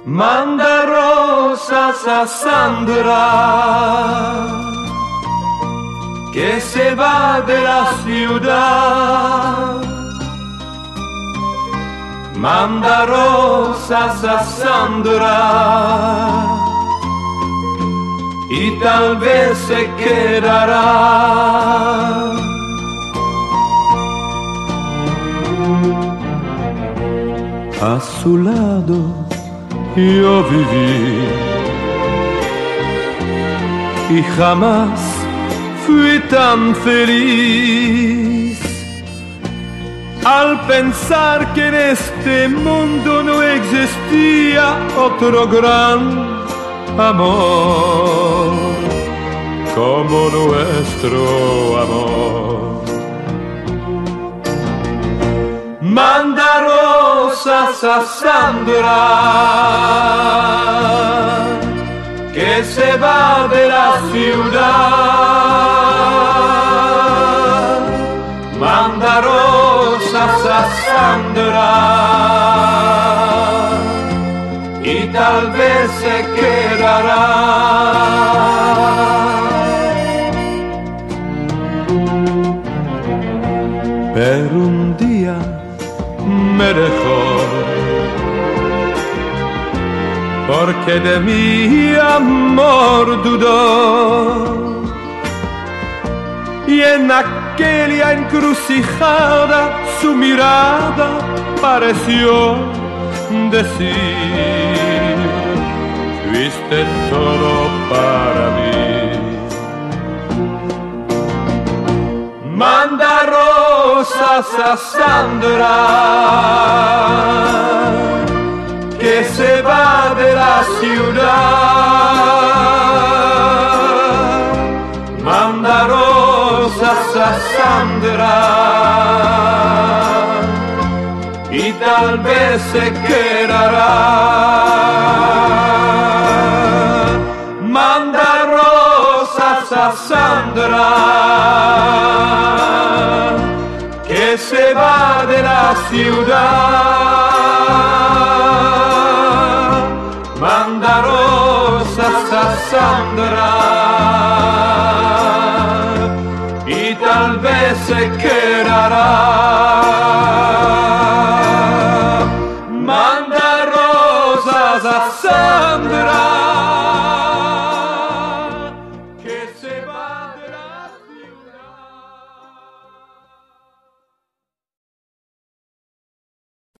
manda rosas a Sandra, que se va de la ciudad. Manda rosas a Sandra y tal vez se quedará. A su lado yo viví y jamás fui tan feliz al pensar que en este mundo no existía otro gran amor como nuestro amor. Manda rosas a Sandra, que se va de la ciudad. Manda rosas a Sandra y tal vez se quedará. Pero un día me dejó, porque de mi amor dudó, y en aquella encrucijada su mirada pareció decir: fuiste todo para mí. Manda rosas a Sandra, que se va de la ciudad. Manda rosas a Sandra y tal vez se quedará. Manda rosas a Sandra, que se va de la ciudad. Manda rosas a Sandra y tal vez se quedará. Manda rosas a Sandra